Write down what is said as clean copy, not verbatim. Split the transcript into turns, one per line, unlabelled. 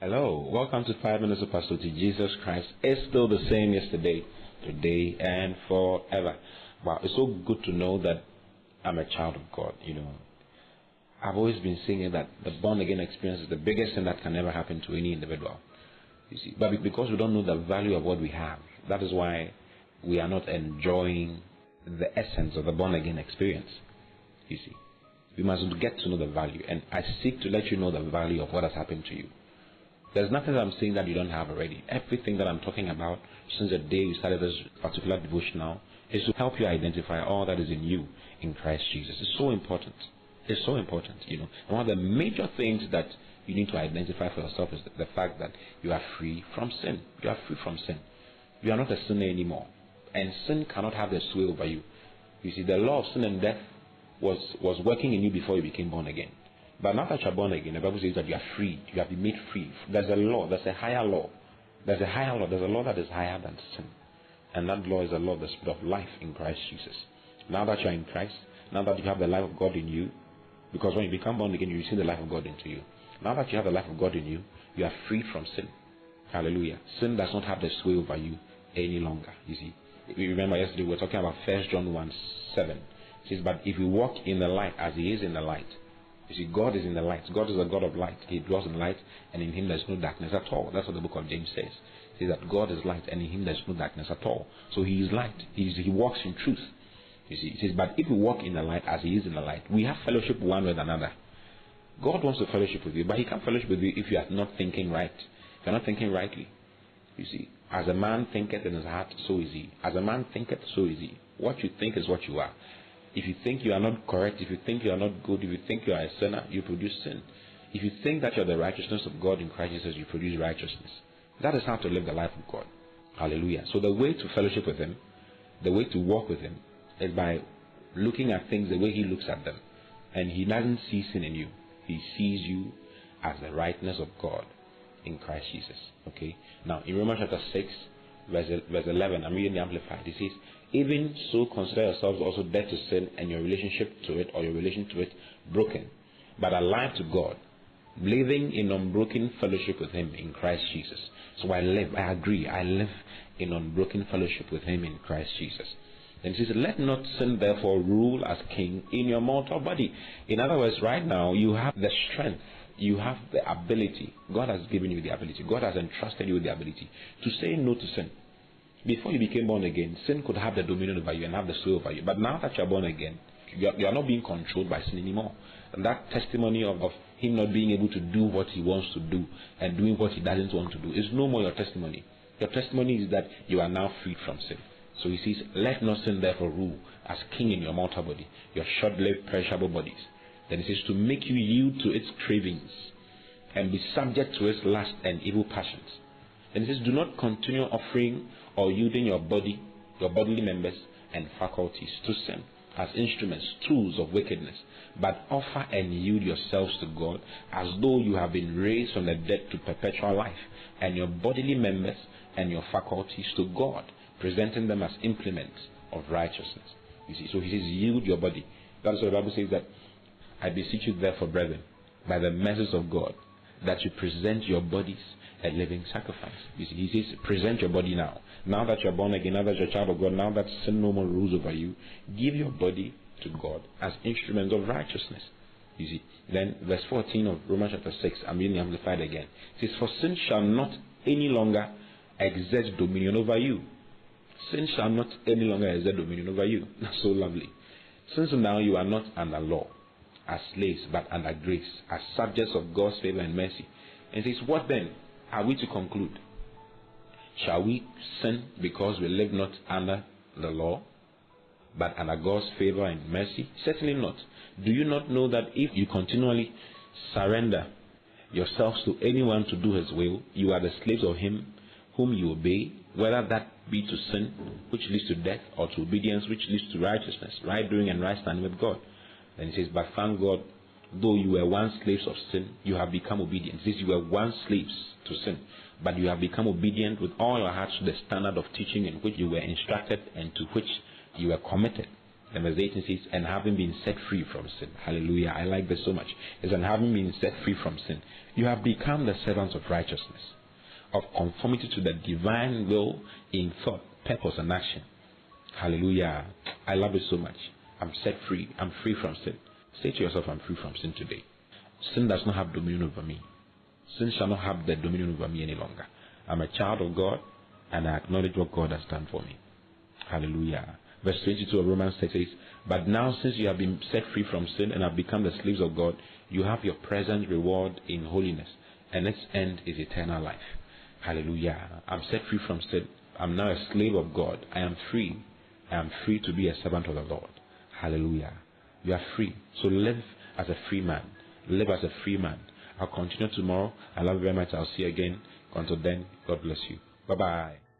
Hello, welcome to 5 Minutes of Pastor T. Jesus Christ is still the same yesterday, today, and forever. Wow, it's so good to know that I'm a child of God. I've always been saying that the born again experience is the biggest thing that can ever happen to any individual. You see, but because we don't know the value of what we have, that is why we are not enjoying the essence of the born again experience. You see, we must get to know the value, and I seek to let you know the value of what has happened to you. There's nothing that I'm saying that you don't have already. Everything that I'm talking about since the day you started this particular devotional is to help you identify all that is in you in Christ Jesus. It's so important. It's so important, And one of the major things that you need to identify for yourself is the fact that you are free from sin. You are free from sin. You are not a sinner anymore. And sin cannot have the sway over you. You see, the law of sin and death was working in you before you became born again. But now that you are born again, the Bible says that you are free. You have been made free. There's a law. There's a higher law. There's a higher law. There's a law that is higher than sin. And that law is the law of the Spirit of life in Christ Jesus. Now that you are in Christ, now that you have the life of God in you, because when you become born again, you receive the life of God into you. Now that you have the life of God in you, you are free from sin. Hallelujah. Sin does not have the sway over you any longer. You see, if you remember yesterday, we were talking about 1 John 1:7. It says, but if we walk in the light as He is in the light. You see, God is in the light. God is a God of light. He dwells in light, and in Him there is no darkness at all. That's what the book of James says. It says that God is light, and in Him there is no darkness at all. So He is light. He walks in truth. You see, it says, but if we walk in the light as He is in the light, we have fellowship one with another. God wants to fellowship with you, but He can't fellowship with you if you are not thinking right. If you are not thinking rightly. You see, as a man thinketh in his heart, so is he. As a man thinketh, so is he. What you think is what you are. If you think you are not correct, if you think you are not good, if you think you are a sinner, you produce sin. If you think that you are the righteousness of God in Christ Jesus, you produce righteousness. That is how to live the life of God. Hallelujah. So the way to fellowship with Him, the way to walk with Him, is by looking at things the way He looks at them. And He doesn't see sin in you. He sees you as the rightness of God in Christ Jesus. Okay. Now, in Romans chapter 6, verse 11, I'm reading the Amplified. It says, even so consider yourselves also dead to sin and your relationship to it, or your relation to it, broken, but alive to God, living in unbroken fellowship with Him in Christ Jesus. So I live in unbroken fellowship with Him in Christ Jesus. And He says, let not sin therefore rule as king in your mortal body. In other words, right now you have the strength, you have the ability. God has given you the ability. God has entrusted you with the ability to say no to sin. Before you became born again, sin could have the dominion over you and have the sway over you. But now that you are born again, you are not being controlled by sin anymore. And that testimony of Him not being able to do what He wants to do and doing what He doesn't want to do is no more your testimony. Your testimony is that you are now freed from sin. So He says, let not sin therefore rule as king in your mortal body, your short-lived perishable bodies. Then He says, to make you yield to its cravings and be subject to its lust and evil passions. Then He says, do not continue offering or yielding your body, your bodily members and faculties to sin as instruments, tools of wickedness, but offer and yield yourselves to God as though you have been raised from the dead to perpetual life, and your bodily members and your faculties to God, presenting them as implements of righteousness. You see, so He says, yield your body. That's what the Bible says, that I beseech you therefore, brethren, by the mercies of God, that you present your bodies a living sacrifice. You see, He says, present your body now. Now that you are born again, now that you are a child of God, now that sin no more rules over you, give your body to God as instruments of righteousness. You see, then verse 14 of Romans chapter 6, I'm reading the Amplified again. It says, for sin shall not any longer exert dominion over you. Sin shall not any longer exert dominion over you. That's so lovely. Since now you are not under law, as slaves, but under grace, as subjects of God's favor and mercy. And it says, what then are we to conclude? Shall we sin because we live not under the law, but under God's favor and mercy? Certainly not. Do you not know that if you continually surrender yourselves to anyone to do His will, you are the slaves of him whom you obey, whether that be to sin, which leads to death, or to obedience, which leads to righteousness, right doing and right standing with God? Then He says, but thank God, though you were once slaves of sin, you have become obedient. It says you were once slaves to sin, but you have become obedient with all your hearts to the standard of teaching in which you were instructed and to which you were committed. And verse 18 says, and having been set free from sin. Hallelujah. I like this so much. It's and having been set free from sin You have become the servants of righteousness, of conformity to the divine will in thought, purpose, and action. Hallelujah. I love it so much. I'm set free. I'm free from sin. Say to yourself, I'm free from sin today. Sin does not have dominion over me. Sin shall not have the dominion over me any longer. I'm a child of God, and I acknowledge what God has done for me. Hallelujah. Verse 22 of Romans 6 says, but now since you have been set free from sin and have become the slaves of God, you have your present reward in holiness, and its end is eternal life. Hallelujah. I'm set free from sin. I'm now a slave of God. I am free. I am free to be a servant of the Lord. Hallelujah. You are free. So live as a free man. Live as a free man. I'll continue tomorrow. I love you very much. I'll see you again. Until then, God bless you. Bye-bye.